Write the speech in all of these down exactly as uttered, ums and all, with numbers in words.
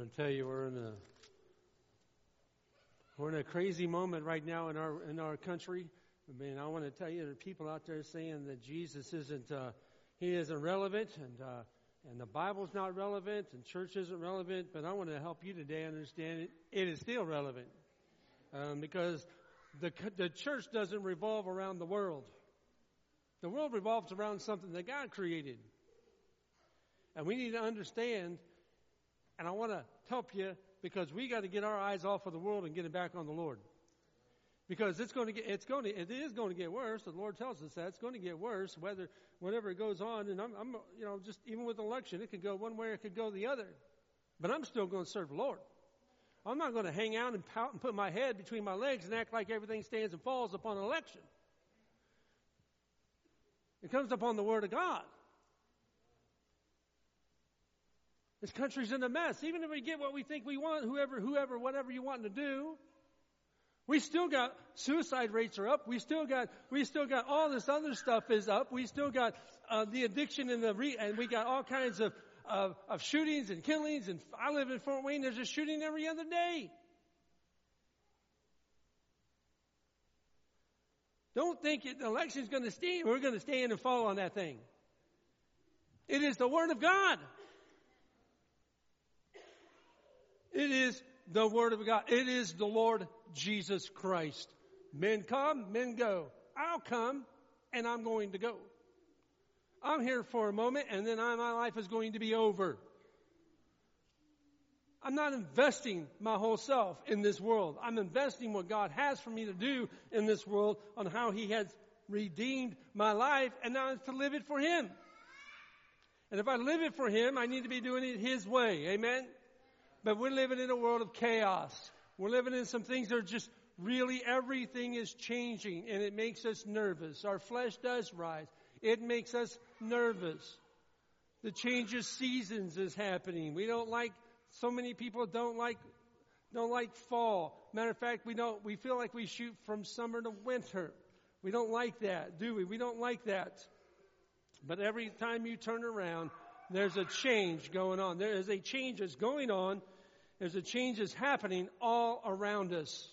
I tell you, we're in a we're in a crazy moment right now in our in our country. I mean, I want to tell you, there are people out there saying that Jesus isn't uh, he isn't relevant, and uh, and the Bible's not relevant, and church isn't relevant. But I want to help you today understand it. It is still relevant um, because the the church doesn't revolve around the world. The world revolves around something that God created, and we need to understand. And I want to help you because we got to get our eyes off of the world and get it back on the Lord. Because it's going to get, it's going to, it is going to get worse. The Lord tells us that it's going to get worse, whether, whatever it goes on. And I'm, I'm, you know, just even with election, it could go one way, it could go the other. But I'm still going to serve the Lord. I'm not going to hang out and pout and put my head between my legs and act like everything stands and falls upon an election. It comes upon the Word of God. This country's in a mess. Even if we get what we think we want, whoever, whoever, whatever you want to do, we still got suicide rates are up. We still got, we still got all this other stuff is up. We still got uh, the addiction and the re, and we got all kinds of, of of shootings and killings. And I live in Fort Wayne. There's a shooting every other day. Don't think it, the election's going to stand. We're going to stand and fall on that thing. It is the Word of God. It is the Word of God. It is the Lord Jesus Christ. Men come, men go. I'll come, and I'm going to go. I'm here for a moment, and then I, my life is going to be over. I'm not investing my whole self in this world. I'm investing what God has for me to do in this world on how He has redeemed my life, and now it's to live it for Him. And if I live it for Him, I need to be doing it His way. Amen? But we're living in a world of chaos. We're living in some things that are just really, everything is changing, and it makes us nervous. Our flesh does rise. It makes us nervous. The change of seasons is happening. We don't like, so many people don't like, don't like fall. Matter of fact, we don't, we feel like we shoot from summer to winter. We don't like that, do we? We don't like that. But every time you turn around, there's a change going on. There is a change that's going on. There's a change that's happening all around us.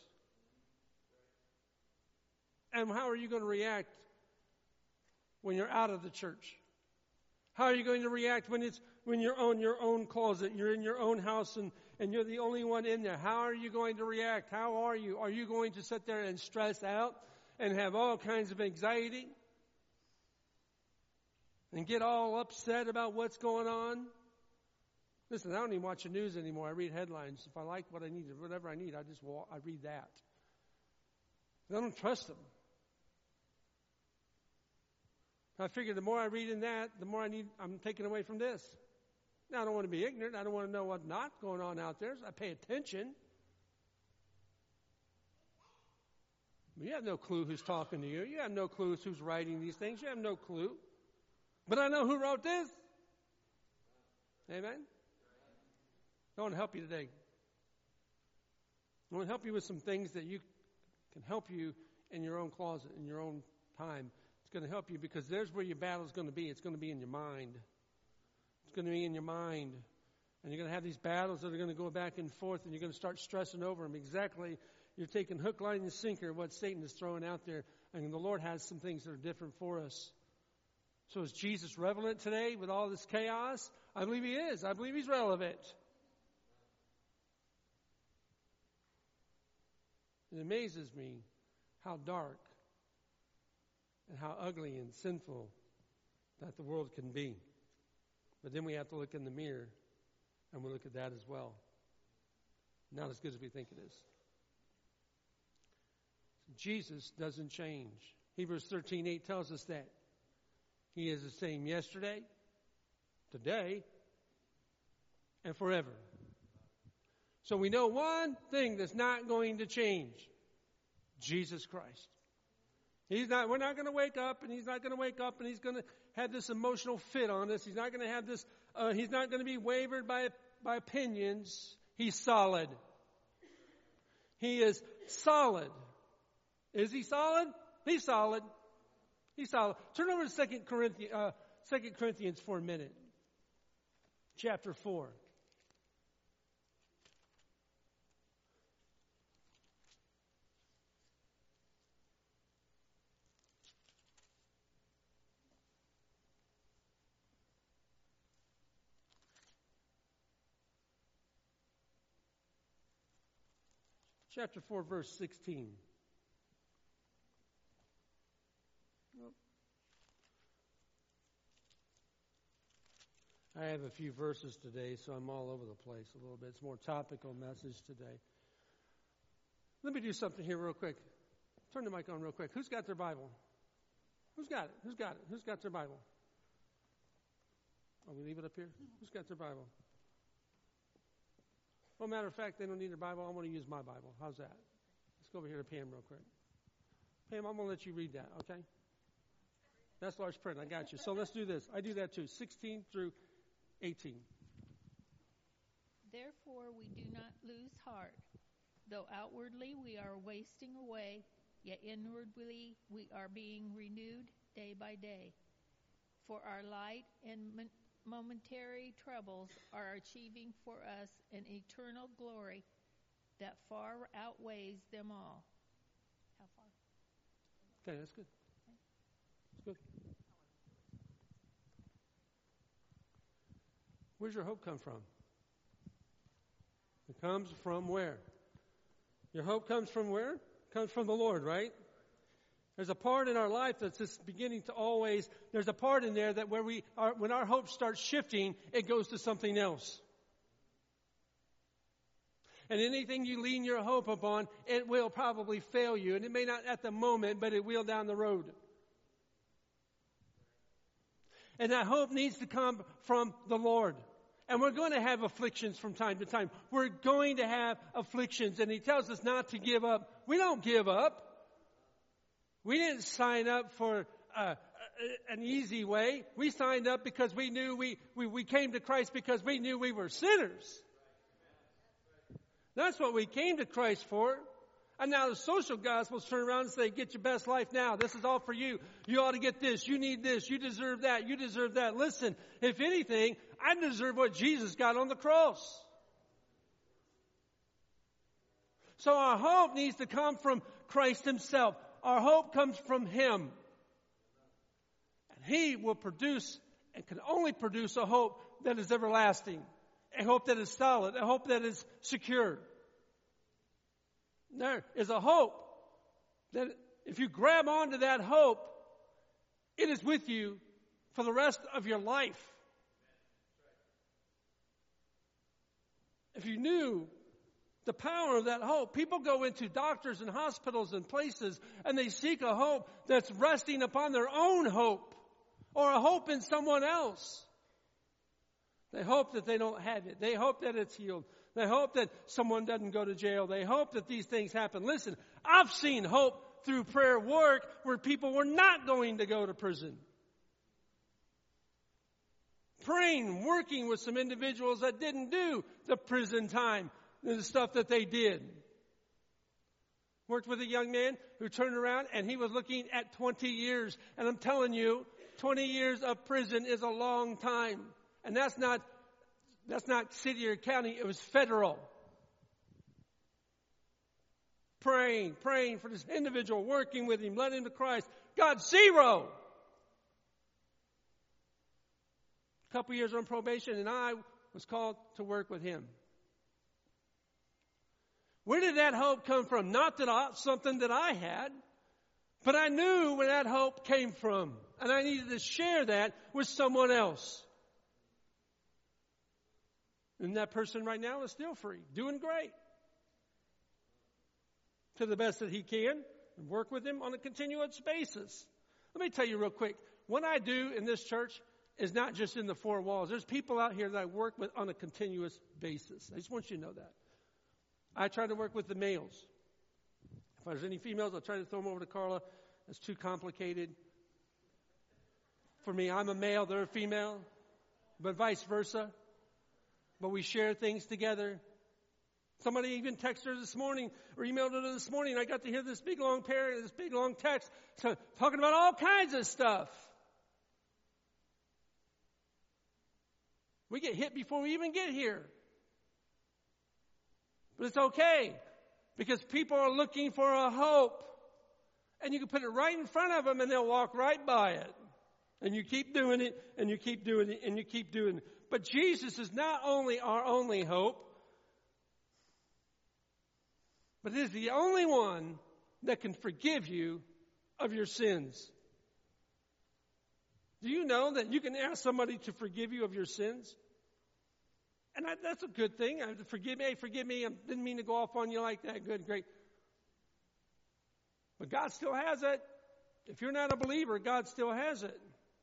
And how are you going to react when you're out of the church? How are you going to react when it's when you're on your own closet, you're in your own house, and, and you're the only one in there? How are you going to react? How are you? Are you going to sit there and stress out and have all kinds of anxiety? And get all upset about what's going on? Listen, I don't even watch the news anymore. I read headlines. If I like what I need, whatever I need, I just walk, I read that. I don't trust them. I figure the more I read in that, the more I need, I'm taking away from this. Now, I don't want to be ignorant. I don't want to know what's not going on out there. So I pay attention. But you have no clue who's talking to you. You have no clue who's writing these things. You have no clue. But I know who wrote this. Amen? I want to help you today. I want to help you with some things that you can help you in your own closet, in your own time. It's going to help you because there's where your battle is going to be. It's going to be in your mind. It's going to be in your mind. And you're going to have these battles that are going to go back and forth, and you're going to start stressing over them. Exactly. You're taking hook, line, and sinker, what Satan is throwing out there. And the Lord has some things that are different for us. So is Jesus relevant today with all this chaos? I believe He is. I believe He's relevant. It amazes me how dark and how ugly and sinful that the world can be. But then we have to look in the mirror and we look at that as well. Not as good as we think it is. Jesus doesn't change. Hebrews thirteen eight tells us that. He is the same yesterday, today, and forever. So we know one thing that's not going to change. Jesus Christ. He's not, we're not going to wake up and He's not going to wake up and He's going to have this emotional fit on us. He's not going to have this, uh, He's not going to be wavered by, by opinions. He's solid. He is solid. Is He solid? He's solid. He's solid. Turn over to Second Corinthians, uh, Second Corinthians for a minute. Chapter four. chapter four, verse sixteen. I have a few verses today, so I'm all over the place a little bit. It's a more topical message today. Let me do something here real quick. Turn the mic on real quick. Who's got their Bible? Who's got it? Who's got it? Who's got their Bible? Oh, we leave it up here? Who's got their Bible? Well, matter of fact, they don't need their Bible. I want to use my Bible. How's that? Let's go over here to Pam real quick. Pam, I'm going to let you read that, okay? That's large print. I got you. So let's do this. I do that too. sixteen through eighteen. Therefore we do not lose heart. Though outwardly we are wasting away, yet inwardly we are being renewed day by day. For our light and momentary troubles are achieving for us an eternal glory that far outweighs them all. How far? Okay, that's good. That's good. Where's your hope come from? It comes from where? Your hope comes from where? It comes from the Lord, right? There's a part in our life that's just beginning to always, there's a part in there that where we are, when our hope starts shifting, it goes to something else. And anything you lean your hope upon, it will probably fail you. And it may not at the moment, but it will down the road. And that hope needs to come from the Lord. And we're going to have afflictions from time to time. We're going to have afflictions. And He tells us not to give up. We don't give up. We didn't sign up for uh, an easy way. We signed up because we knew we, we, we came to Christ because we knew we were sinners. That's what we came to Christ for. And now the social gospels turn around and say, get your best life now. This is all for you. You ought to get this. You need this. You deserve that. You deserve that. Listen, if anything, I deserve what Jesus got on the cross. So our hope needs to come from Christ Himself. Our hope comes from Him. And He will produce and can only produce a hope that is everlasting. A hope that is solid. A hope that is secure. There is a hope that if you grab onto that hope, it is with you for the rest of your life. If you knew the power of that hope, people go into doctors and hospitals and places and they seek a hope that's resting upon their own hope or a hope in someone else. They hope that they don't have it. They hope that it's healed. They hope that someone doesn't go to jail. They hope that these things happen. Listen, I've seen hope through prayer work where people were not going to go to prison. Praying, working with some individuals that didn't do the prison time, the stuff that they did. Worked with a young man who turned around and he was looking at twenty years. And I'm telling you, twenty years of prison is a long time. And that's not That's not city or county, it was federal. Praying, praying for this individual, working with him, led him to Christ. God, zero. A couple years on probation, and I was called to work with him. Where did that hope come from? Not that I, something that I had, but I knew where that hope came from. And I needed to share that with someone else. And that person right now is still free, doing great. To the best that he can, and work with him on a continuous basis. Let me tell you real quick, what I do in this church is not just in the four walls. There's people out here that I work with on a continuous basis. I just want you to know that. I try to work with the males. If there's any females, I'll try to throw them over to Carla. It's too complicated. For me, I'm a male, they're a female, but vice versa. But we share things together. Somebody even texted her this morning or emailed her this morning. I got to hear this big long pair, this big long text so, talking about all kinds of stuff. We get hit before we even get here. But it's okay because people are looking for a hope. And you can put it right in front of them and they'll walk right by it. And you keep doing it and you keep doing it and you keep doing it. But Jesus is not only our only hope, But it is the only one that can forgive you of your sins. Do you know that you can ask somebody to forgive you of your sins? And I, that's a good thing. I have to forgive me. Hey, forgive me. I didn't mean to go off on you like that. Good, great. But God still has it. If you're not a believer, God still has it.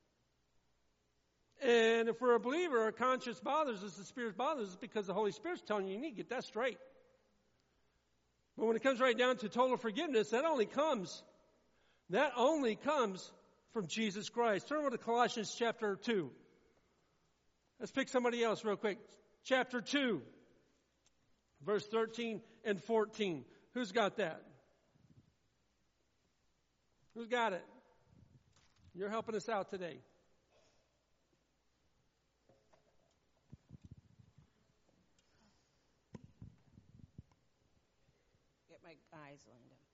And if we're a believer, our conscience bothers us, the Spirit bothers us because the Holy Spirit's telling you, you need to get that straight. But when it comes right down to total forgiveness, that only comes, that only comes from Jesus Christ. Turn over to Colossians chapter two. Let's pick somebody else real quick. Chapter two, verse thirteen and fourteen. Who's got that? Who's got it? You're helping us out today. Get my eyes lined up.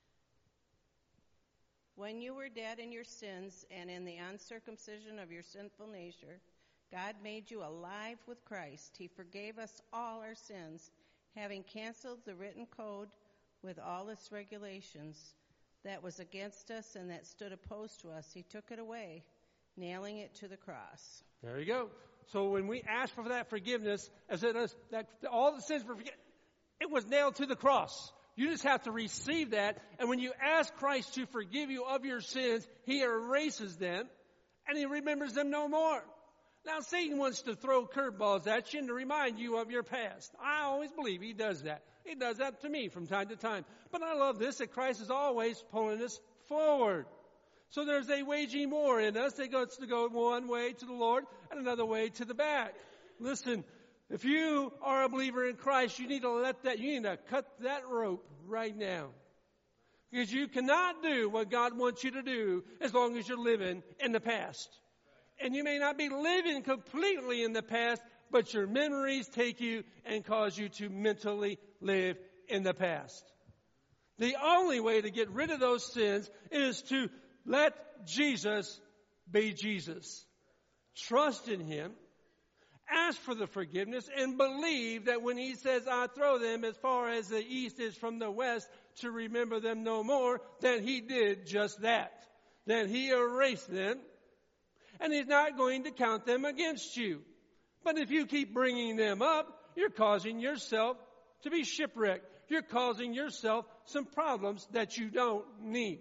When you were dead in your sins and in the uncircumcision of your sinful nature, God made you alive with Christ. He forgave us all our sins, having canceled the written code with all its regulations that was against us and that stood opposed to us. He took it away, nailing it to the cross. There you go. So when we ask for that forgiveness, as it is, that all the sins were forgiven, it was nailed to the cross. You just have to receive that. And when you ask Christ to forgive you of your sins, He erases them and He remembers them no more. Now, Satan wants to throw curveballs at you and to remind you of your past. I always believe he does that. He does that to me from time to time. But I love this, that Christ is always pulling us forward. So there's a waging war in us that goes to go one way to the Lord and another way to the back. Listen, if you are a believer in Christ, you need to let that, you need to cut that rope right now. Because you cannot do what God wants you to do as long as you're living in the past. And you may not be living completely in the past, but your memories take you and cause you to mentally live in the past. The only way to get rid of those sins is to let Jesus be Jesus. Trust in Him. Ask for the forgiveness and believe that when He says, I throw them as far as the east is from the west to remember them no more, that He did just that. That He erased them. And He's not going to count them against you. But if you keep bringing them up, you're causing yourself to be shipwrecked. You're causing yourself some problems that you don't need.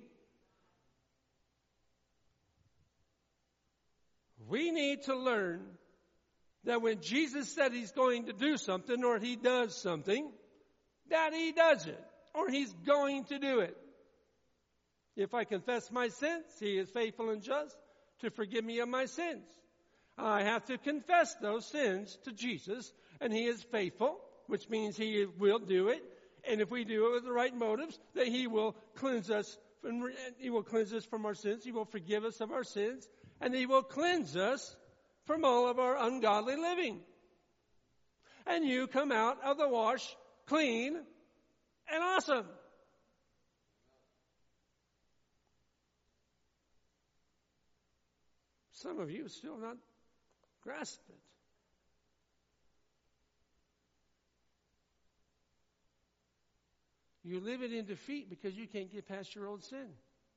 We need to learn that when Jesus said He's going to do something or He does something, that He does it or He's going to do it. If I confess my sins, He is faithful and just to forgive me of my sins. I have to confess those sins to Jesus, and He is faithful, which means He will do it. And if we do it with the right motives, that He will cleanse us from, He will cleanse us from our sins. He will forgive us of our sins, and He will cleanse us from all of our ungodly living. And you come out of the wash clean and awesome. Some of you still not grasp it. You live it in defeat because you can't get past your old sin.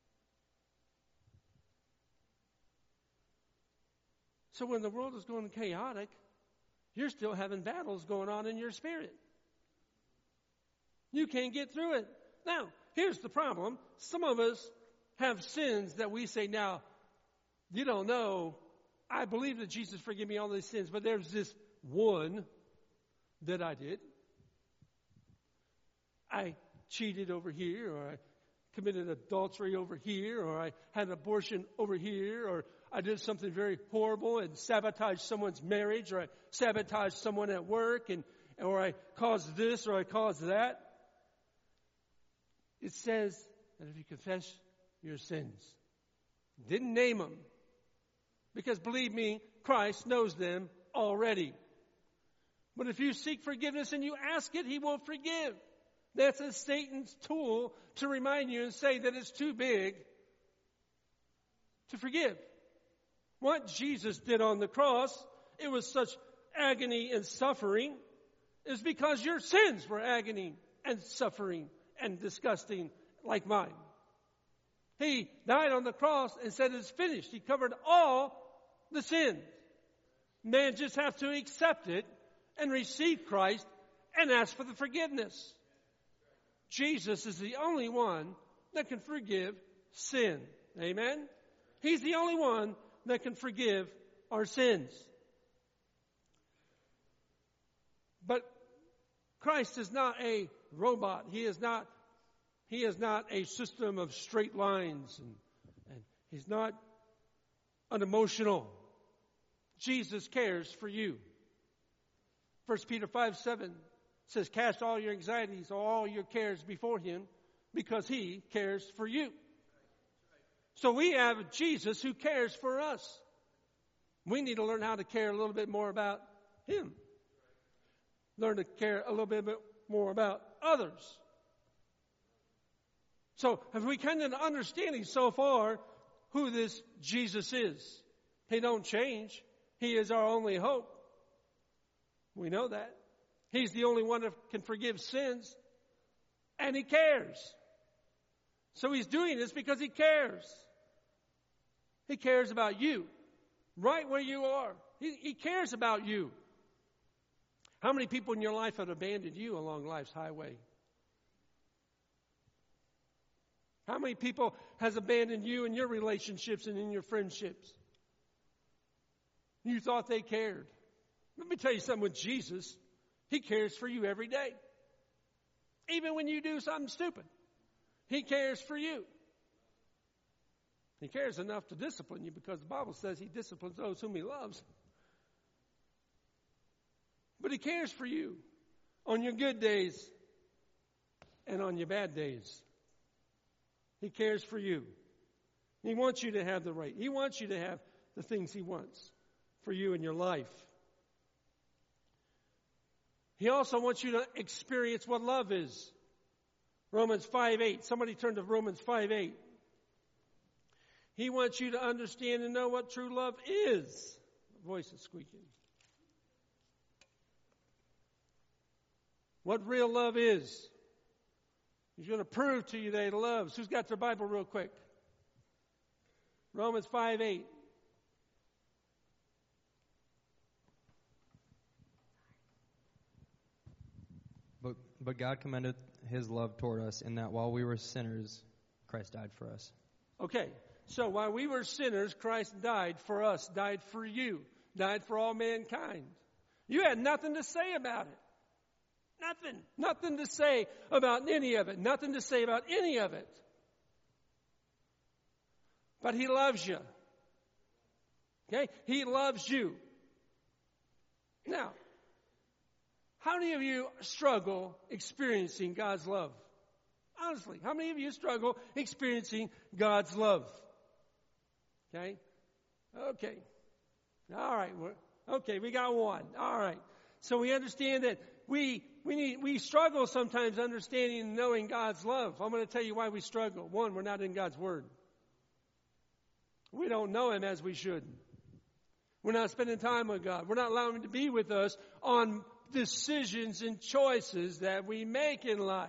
So when the world is going chaotic, you're still having battles going on in your spirit. You can't get through it. Now, here's the problem. Some of us have sins that we say, now, you don't know, I believe that Jesus forgave me all these sins, but there's this one that I did. I cheated over here, or I committed adultery over here, or I had an abortion over here, or I did something very horrible and sabotaged someone's marriage, or I sabotaged someone at work, and or I caused this, or I caused that. It says that if you confess your sins, didn't name them, because believe me, Christ knows them already. But if you seek forgiveness and you ask it, He will forgive. That's a Satan's tool to remind you and say that it's too big to forgive. What Jesus did on the cross, it was such agony and suffering, is because your sins were agony and suffering and disgusting like mine. He died on the cross and said it's finished. He covered all the sins. Man just has to accept it and receive Christ and ask for the forgiveness. Jesus is the only one that can forgive sin. Amen? He's the only one that can forgive our sins. But Christ is not a robot. He is not, he is not a system of straight lines. And, and he's not unemotional. Jesus cares for you. First Peter five seven says, cast all your anxieties, all your cares before him, because he cares for you. So we have Jesus who cares for us. We need to learn how to care a little bit more about him. Learn to care a little bit more about others. So have we kind of understanding so far who this Jesus is? He don't change. He is our only hope. We know that. He's the only one that can forgive sins. And he cares. So he's doing this because he cares. He cares about you. Right where you are. He, he cares about you. How many people in your life have abandoned you along life's highway? How many people has abandoned you in your relationships and in your friendships? You thought they cared. Let me tell you something with Jesus. He cares for you every day. Even when you do something stupid. He cares for you. He cares enough to discipline you because the Bible says he disciplines those whom he loves. But he cares for you on your good days and on your bad days. He cares for you. He wants you to have the right. He wants you to have the things he wants for you in your life. He also wants you to experience what love is. Romans five eight. Somebody turn to Romans five eight. He wants you to understand and know what true love is. The voice is squeaking. What real love is. He's going to prove to you that he loves. Who's got their Bible real quick? Romans five eight. But, but God commended his love toward us in that while we were sinners, Christ died for us. Okay, so while we were sinners, Christ died for us, died for you, died for all mankind. You had nothing to say about it. Nothing. Nothing to say about any of it. Nothing to say about any of it. But he loves you. Okay? He loves you. Now, how many of you struggle experiencing God's love? Honestly, how many of you struggle experiencing God's love? Okay? Okay. All right. Okay, we got one. All right. So we understand that we we need we struggle sometimes understanding and knowing God's love. I'm going to tell you why we struggle. One, we're not in God's Word. We don't know him as we should. We're not spending time with God. We're not allowing him to be with us on decisions and choices that we make in life.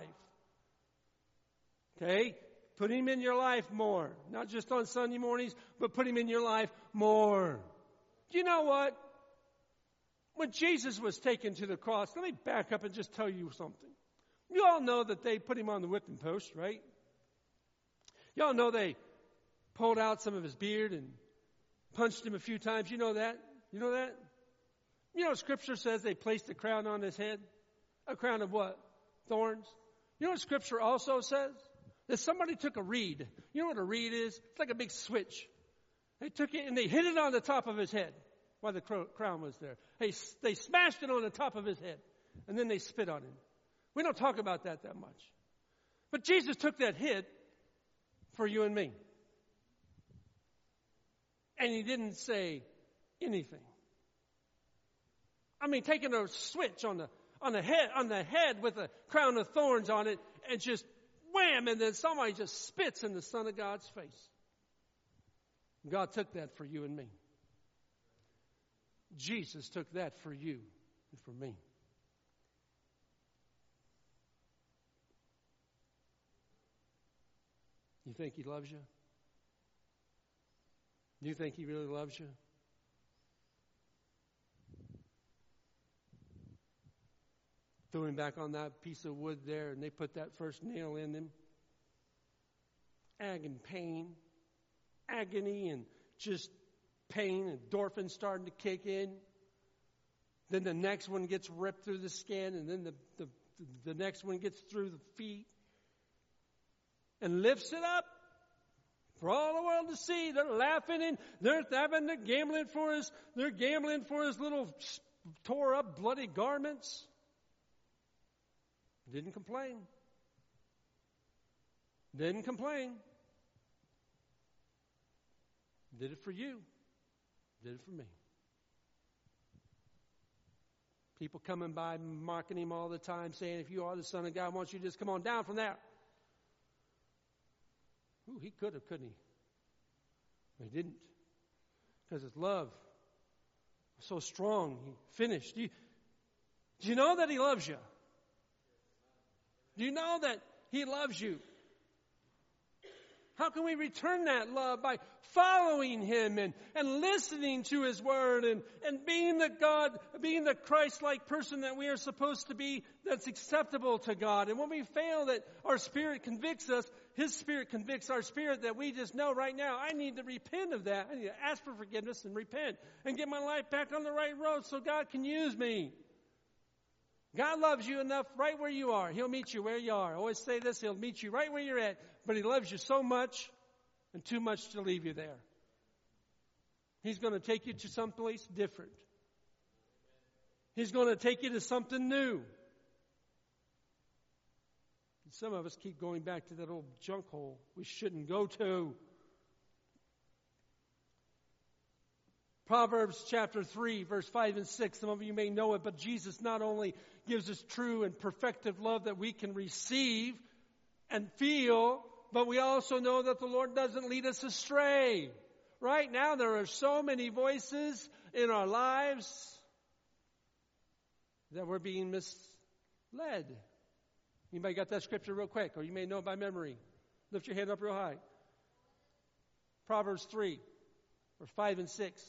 Okay? Put him in your life more. Not just on Sunday mornings, but put him in your life more. Do you know what? When Jesus was taken to the cross, let me back up and just tell you something. You all know that they put him on the whipping post, right? You all know they pulled out some of his beard and punched him a few times. You know that? You know that? You know, Scripture says they placed a crown on his head. A crown of what? Thorns. You know what Scripture also says? That somebody took a reed. You know what a reed is? It's like a big switch. They took it and they hit it on the top of his head while the crown was there. They, they smashed it on the top of his head. And then they spit on him. We don't talk about that that much. But Jesus took that hit for you and me. And he didn't say anything. I mean, taking a switch on the on the head on the head with a crown of thorns on it, and just wham, and then somebody just spits in the Son of God's face. God took that for you and me. Jesus took that for you and for me. You think He loves you? Do you think He really loves you? Threw him back on that piece of wood there, and they put that first nail in him. Agony, pain, agony, and just pain, and endorphins starting to kick in. Then the next one gets ripped through the skin, and then the, the, the next one gets through the feet. And lifts it up for all the world to see. They're laughing and they're having, they're gambling for his, they're gambling for his little tore up bloody garments. Didn't complain. Didn't complain. Did it for you. Did it for me. People coming by mocking him all the time, saying, if you are the Son of God, why don't you just come on down from there? Ooh, he could have, couldn't he? But he didn't. Because his love was so strong, he finished. Do you, do you know that he loves you? Do you know that he loves you? How can we return that love? By following him and, and listening to his word and, and being the God, being the Christ-like person that we are supposed to be, that's acceptable to God. And when we fail, that our spirit convicts us, his spirit convicts our spirit, that we just know right now, I need to repent of that. I need to ask for forgiveness and repent and get my life back on the right road so God can use me. God loves you enough right where you are. He'll meet you where you are. I always say this, he'll meet you right where you're at. But he loves you so much and too much to leave you there. He's going to take you to someplace different. He's going to take you to something new. And some of us keep going back to that old junk hole we shouldn't go to. Proverbs chapter three, verse five and six. Some of you may know it, but Jesus not only gives us true and perfective love that we can receive and feel, but we also know that the Lord doesn't lead us astray. Right now, there are so many voices in our lives that we're being misled. Anybody got that scripture real quick? Or you may know it by memory. Lift your hand up real high. Proverbs three, verse five and six.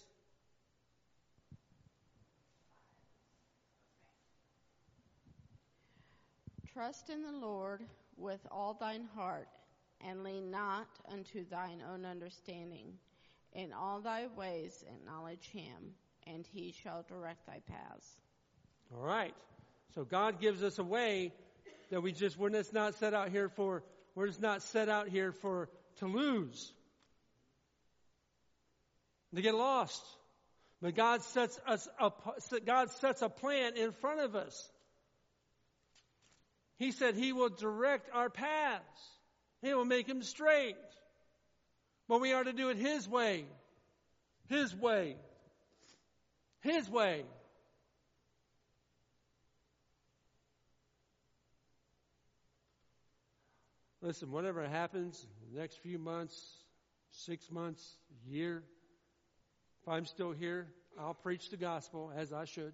Trust in the Lord with all thine heart, and lean not unto thine own understanding. In all thy ways acknowledge him, and he shall direct thy paths. All right. So God gives us a way that we just, we're just not set out here for, we're just not set out here for, to lose, to get lost. But God sets us up, God sets a plan in front of us. He said he will direct our paths. He will make them straight. But we are to do it his way. His way. His way. Listen, whatever happens in the next few months, six months, a year, if I'm still here, I'll preach the gospel as I should.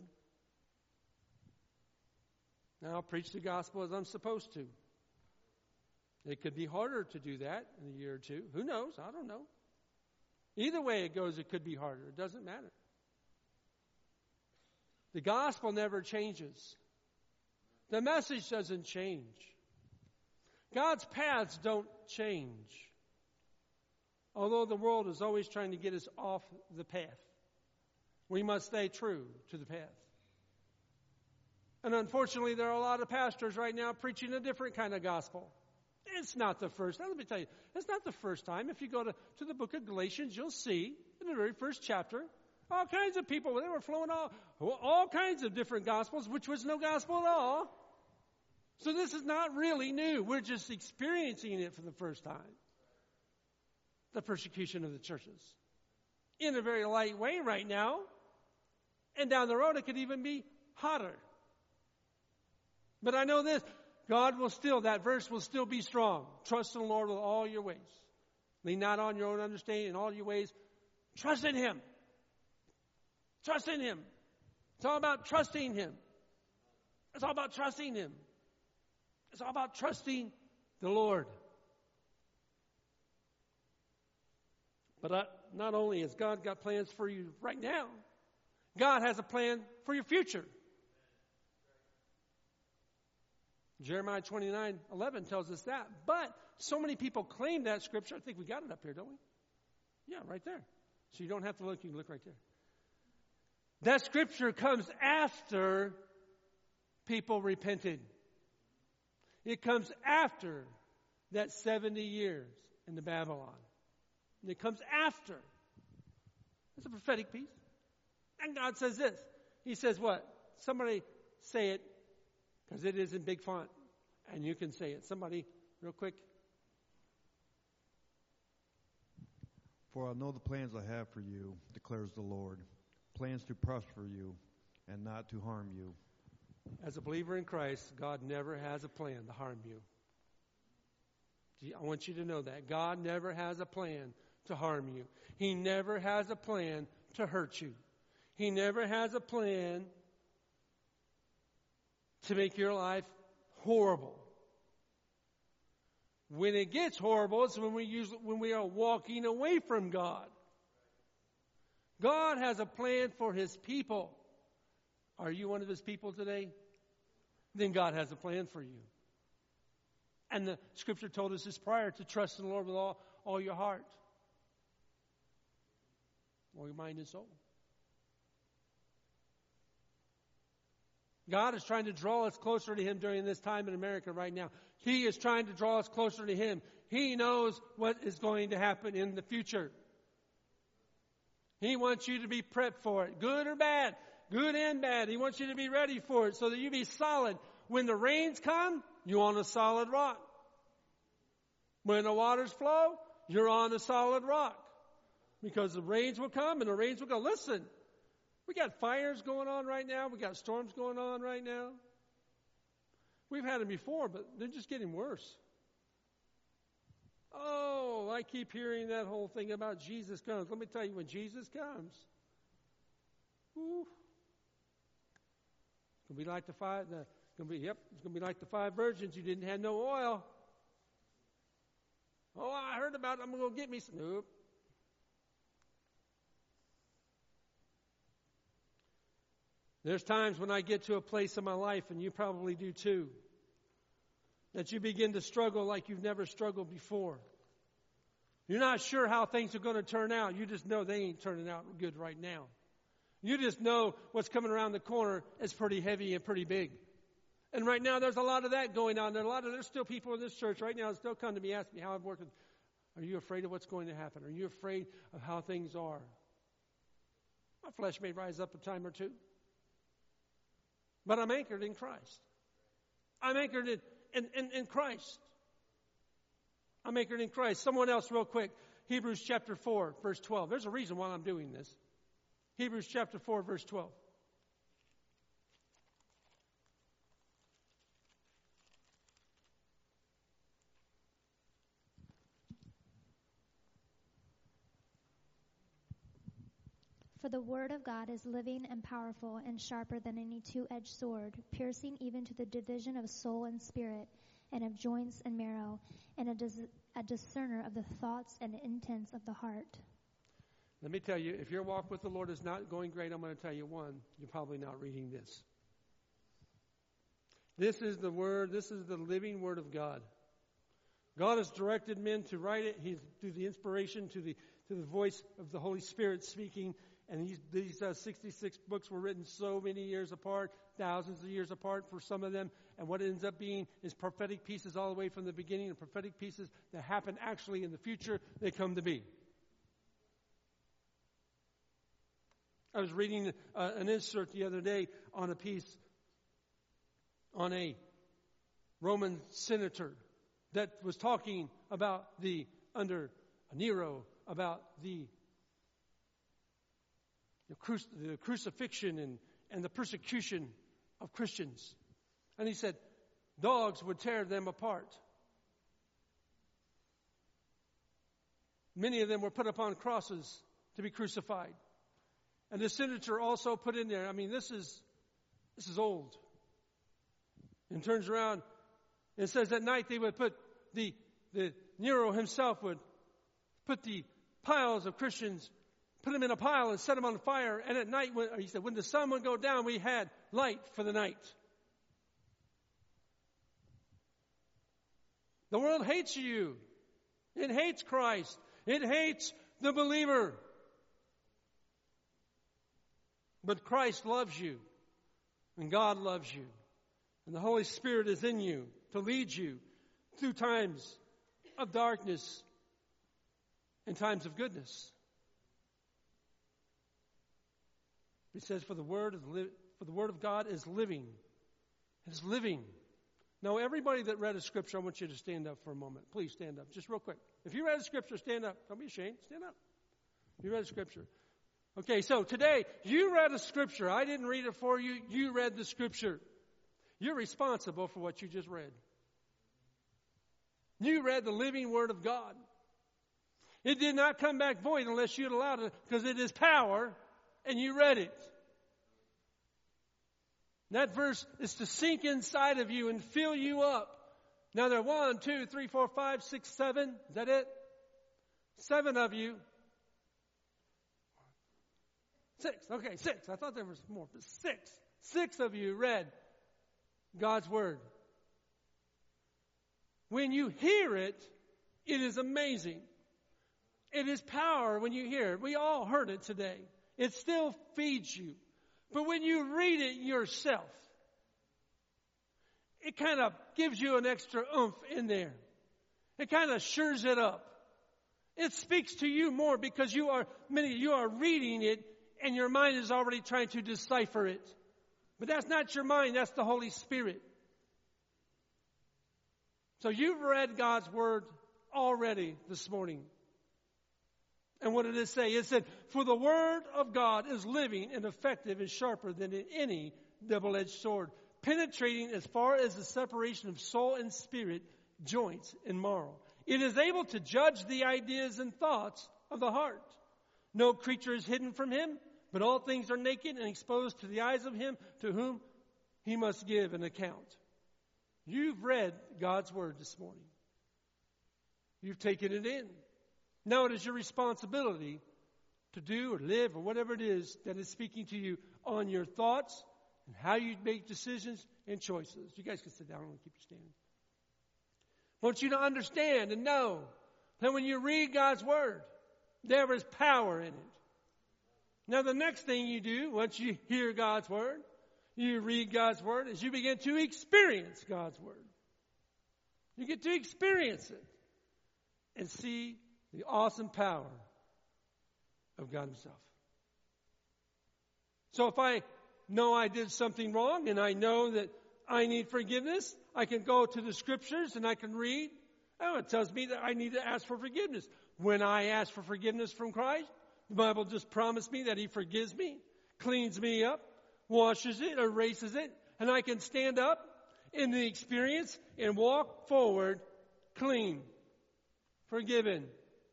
And I'll preach the gospel as I'm supposed to. It could be harder to do that in a year or two. Who knows? I don't know. Either way it goes, it could be harder. It doesn't matter. The gospel never changes. The message doesn't change. God's paths don't change. Although the world is always trying to get us off the path, we must stay true to the path. And unfortunately, there are a lot of pastors right now preaching a different kind of gospel. It's not the first. Let me tell you, it's not the first time. If you go to, to the book of Galatians, you'll see in the very first chapter, all kinds of people, they were flowing all, all kinds of different gospels, which was no gospel at all. So this is not really new. We're just experiencing it for the first time. The persecution of the churches. In a very light way right now. And down the road, it could even be hotter. But I know this. God will still, that verse will still be strong. Trust in the Lord with all your ways. Lean not on your own understanding in all your ways. Trust in him. Trust in him. It's all about trusting him. It's all about trusting him. It's all about trusting the Lord. But uh, not only has God got plans for you right now, God has a plan for your future. Jeremiah twenty-nine eleven tells us that. But so many people claim that scripture. I think we got it up here, don't we? Yeah, right there. So you don't have to look. You can look right there. That scripture comes after people repented. It comes after that seventy years in the Babylon. And it comes after. It's a prophetic piece. And God says this. He says what? Somebody say it, because it is in big font. And you can say it. Somebody, real quick. For I know the plans I have for you, declares the Lord. Plans to prosper you and not to harm you. As a believer in Christ, God never has a plan to harm you. I want you to know that. God never has a plan to harm you. He never has a plan to hurt you. He never has a plan to make your life horrible. When it gets horrible, it's when we use when we are walking away from God. God has a plan for His people. Are you one of His people today? Then God has a plan for you. And the Scripture told us this prior, to trust in the Lord with all, all your heart, all your mind and soul. God is trying to draw us closer to Him during this time in America right now. He is trying to draw us closer to Him. He knows what is going to happen in the future. He wants you to be prepped for it, good or bad, good and bad. He wants you to be ready for it so that you be solid. When the rains come, you're on a solid rock. When the waters flow, you're on a solid rock. Because the rains will come and the rains will go. Listen, we got fires going on right now. We got storms going on right now. We've had them before, but they're just getting worse. Oh, I keep hearing that whole thing about Jesus comes. Let me tell you, when Jesus comes, whew, it's going to be like the five, the, it's going to be, yep, it's going to be like the five virgins. You didn't have no oil. Oh, I heard about it. I'm going to go get me some. Nope. There's times when I get to a place in my life, and you probably do too, that you begin to struggle like you've never struggled before. You're not sure how things are going to turn out. You just know they ain't turning out good right now. You just know what's coming around the corner is pretty heavy and pretty big. And right now there's a lot of that going on. There's a lot of there's still people in this church right now that still come to me, ask me how I'm working. Are you afraid of what's going to happen? Are you afraid of how things are? My flesh may rise up a time or two. But I'm anchored in Christ. I'm anchored in, in, in, in Christ. I'm anchored in Christ. Someone else real quick. Hebrews chapter four, verse twelve. There's a reason why I'm doing this. Hebrews chapter four, verse twelve. For the word of God is living and powerful and sharper than any two-edged sword, piercing even to the division of soul and spirit, and of joints and marrow, and a, dis- a discerner of the thoughts and intents of the heart. Let me tell you, if your walk with the Lord is not going great, I'm going to tell you one, you're probably not reading this. This is the word, this is the living word of God. God has directed men to write it. He's through the inspiration, to the to the voice of the Holy Spirit speaking. And these, these uh, sixty-six books were written so many years apart, thousands of years apart for some of them. And what it ends up being is prophetic pieces all the way from the beginning, and prophetic pieces that happen actually in the future, they come to be. I was reading uh, an insert the other day on a piece on a Roman senator that was talking about the, under Nero, about the The, cru- the crucifixion and, and the persecution of Christians. And he said, dogs would tear them apart. Many of them were put upon crosses to be crucified. And the senator also put in there, I mean, this is this is old. And turns around and says at night they would put the, the Nero himself would put the piles of Christians, put them in a pile and set them on fire. And at night, when, he said, when the sun would go down, we had light for the night. The world hates you. It hates Christ. It hates the believer. But Christ loves you. And God loves you. And the Holy Spirit is in you to lead you through times of darkness and times of goodness. It says, for the word of, li- for the word of God is living. It is living. Now, everybody that read a scripture, I want you to stand up for a moment. Please stand up, just real quick. If you read a scripture, stand up. Don't be ashamed. Stand up. You read a scripture. Okay, so today, you read a scripture. I didn't read it for you. You read the scripture. You're responsible for what you just read. You read the living word of God. It did not come back void unless you'd allowed it, because it is power, and you read it. That verse is to sink inside of you and fill you up. Now there are one, two, three, four, five, six, seven. Is that it? Seven of you. Six. Okay, six. I thought there was more, but six. Six of you read God's word. When you hear it, it is amazing. It is power when you hear it. We all heard it today. It still feeds you. But when you read it yourself, it kind of gives you an extra oomph in there. It kind of shores it up. It speaks to you more because you are, many you are reading it and your mind is already trying to decipher it. But that's not your mind, that's the Holy Spirit. So you've read God's word already this morning. And what did it say? It said, for the word of God is living and effective and sharper than any double-edged sword, penetrating as far as the separation of soul and spirit, joints and marrow. It is able to judge the ideas and thoughts of the heart. No creature is hidden from him, but all things are naked and exposed to the eyes of him to whom he must give an account. You've read God's word this morning. You've taken it in. Now it is your responsibility to do or live or whatever it is that is speaking to you on your thoughts and how you make decisions and choices. You guys can sit down. I'm going to keep you standing. I want you to understand and know that when you read God's word, there is power in it. Now the next thing you do, once you hear God's word, you read God's word, is you begin to experience God's word. You get to experience it and see the awesome power of God himself. So if I know I did something wrong and I know that I need forgiveness, I can go to the scriptures and I can read. Oh, it tells me that I need to ask for forgiveness. When I ask for forgiveness from Christ, the Bible just promised me that he forgives me, cleans me up, washes it, erases it, and I can stand up in the experience and walk forward clean, forgiven.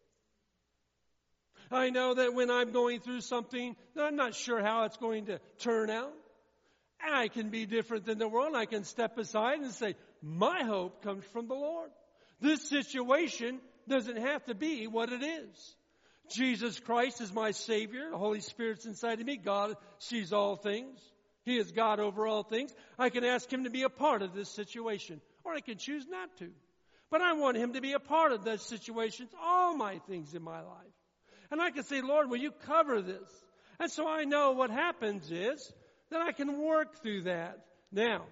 I know that when I'm going through something, I'm not sure how it's going to turn out. I can be different than the world. I can step aside and say, my hope comes from the Lord. This situation doesn't have to be what it is. Jesus Christ is my Savior. The Holy Spirit's inside of me. God sees all things. He is God over all things. I can ask him to be a part of this situation, or I can choose not to. But I want him to be a part of those situations, all my things in my life. And I can say, Lord, will you cover this? And so I know what happens is that I can work through that. Now,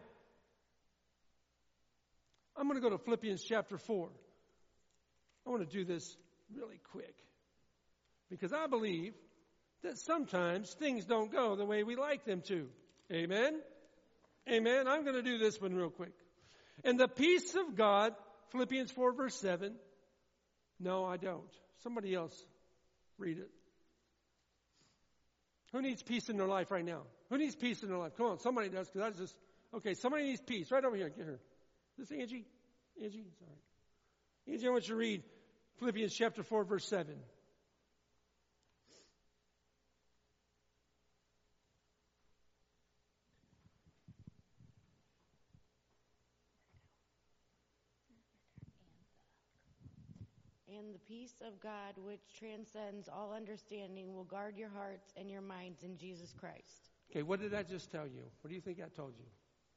I'm going to go to Philippians chapter four. I want to do this really quick because I believe that sometimes things don't go the way we like them to. Amen? Amen? I'm going to do this one real quick. And the peace of God, Philippians four verse seven. No, I don't. Somebody else read it. Who needs peace in their life right now? Who needs peace in their life? Come on, somebody does, because I just, okay, somebody needs peace. Right over here, get her. Is this Angie? Angie? Sorry. Angie, I want you to read Philippians chapter four, verse seven. And the peace of God, which transcends all understanding, will guard your hearts and your minds in Jesus Christ. Okay, what did that just tell you? What do you think that told you?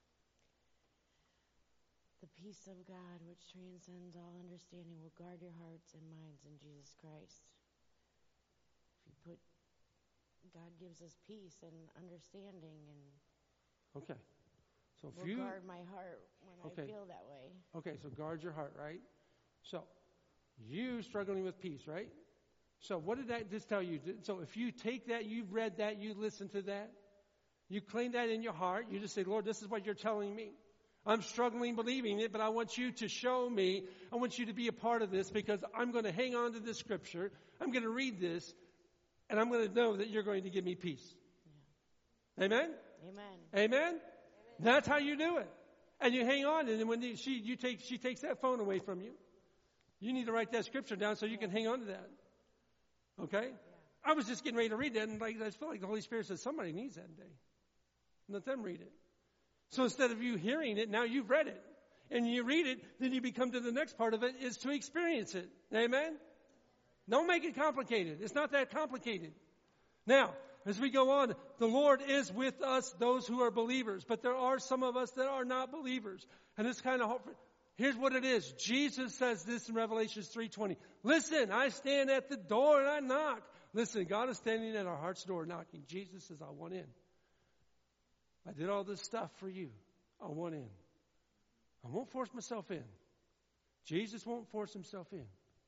The peace of God, which transcends all understanding, will guard your hearts and minds in Jesus Christ. If you put, God gives us peace and understanding, and Okay. So if will you guard my heart when Okay. I feel that way. Okay, so guard your heart, right? So you struggling with peace, right? So what did that just tell you? So if you take that, you've read that, you listen to that, you claim that in your heart, you just say, Lord, this is what you're telling me. I'm struggling believing it, but I want you to show me. I want you to be a part of this because I'm going to hang on to this scripture. I'm going to read this, and I'm going to know that you're going to give me peace. Yeah. Amen? Amen. Amen? Amen? That's how you do it. And you hang on, and then when you, she, you take, she takes that phone away from you, you need to write that scripture down so you can hang on to that. Okay? Yeah. I was just getting ready to read that, and like, I feel like the Holy Spirit said, somebody needs that today. Let them read it. So instead of you hearing it, now you've read it. And you read it, then you become to the next part of it, is to experience it. Amen? Don't make it complicated. It's not that complicated. Now, as we go on, the Lord is with us, those who are believers. But there are some of us that are not believers. And it's kind of hard. Here's what it is. Jesus says this in Revelation three twenty. Listen, I stand at the door and I knock. Listen, God is standing at our heart's door knocking. Jesus says, I want in. I did all this stuff for you. I want in. I won't force myself in. Jesus won't force himself in.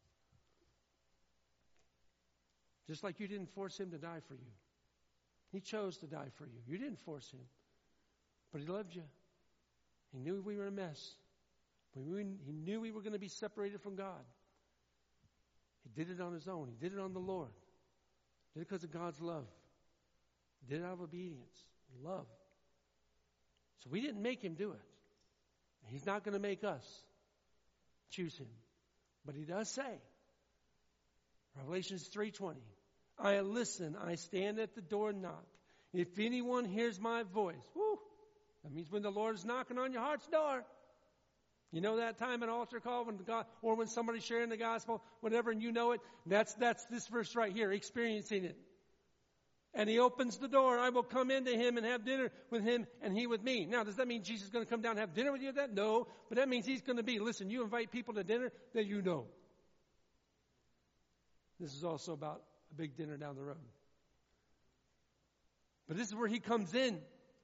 Just like you didn't force him to die for you. He chose to die for you. You didn't force him. But he loved you. He knew we were a mess. He knew we were going to be separated from God. He did it on his own. He did it on the Lord. He did it because of God's love. He did it out of obedience, love. So we didn't make him do it. He's not going to make us choose him. But he does say, Revelation three twenty, I listen, I stand at the door and knock. If anyone hears my voice, whoo, that means when the Lord is knocking on your heart's door. You know that time at altar call when God, or when somebody's sharing the gospel, whatever, and you know it? That's, that's this verse right here, experiencing it. And he opens the door. I will come into him and have dinner with him and he with me. Now, does that mean Jesus is going to come down and have dinner with you at that? No. But that means he's going to be, listen, you invite people to dinner that you know. This is also about a big dinner down the road. But this is where he comes in.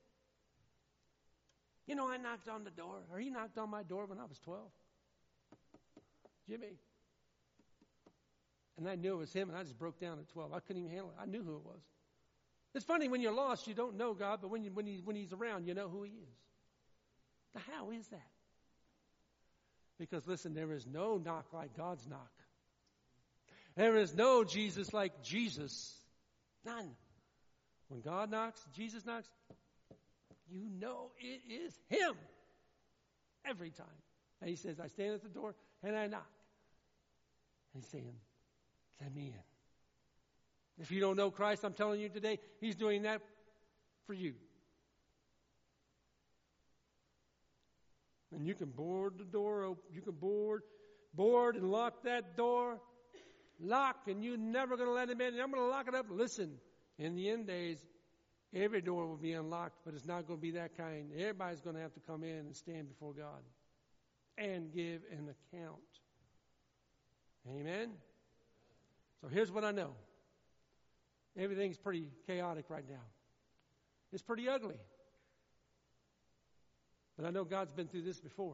You know, I knocked on the door, or he knocked on my door when I was twelve. Jimmy. And I knew it was him, and I just broke down at twelve. I couldn't even handle it. I knew who it was. It's funny, when you're lost, you don't know God, but when, you, when, he, when he's around, you know who he is. Now, how is that? Because, listen, there is no knock like God's knock. There is no Jesus like Jesus. None. When God knocks, Jesus knocks, you know it is him. Every time. And he says, I stand at the door and I knock. And he's saying, let me in. If you don't know Christ, I'm telling you today, he's doing that for you. And you can board the door open. You can board, board and lock that door. Lock, and you're never going to let him in. And I'm going to lock it up. Listen, in the end days, every door will be unlocked, but it's not going to be that kind. Everybody's going to have to come in and stand before God and give an account. Amen? So here's what I know. Everything's pretty chaotic right now. It's pretty ugly. But I know God's been through this before.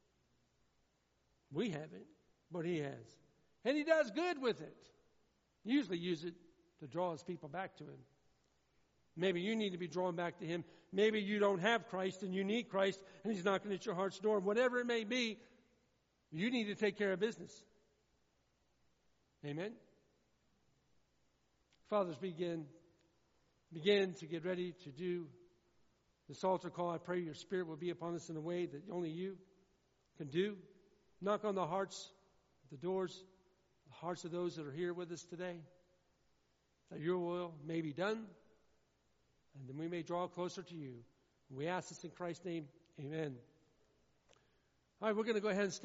We haven't, but he has. And he does good with it. He usually uses it to draw his people back to him. Maybe you need to be drawn back to him. Maybe you don't have Christ and you need Christ and he's knocking at your heart's door. Whatever it may be, you need to take care of business. Amen? Fathers, begin, begin to get ready to do this altar call. I pray your Spirit will be upon us in a way that only you can do. Knock on the hearts, the doors, the hearts of those that are here with us today, that your will may be done, and then we may draw closer to you. We ask this in Christ's name. Amen. All right, we're going to go ahead and stand.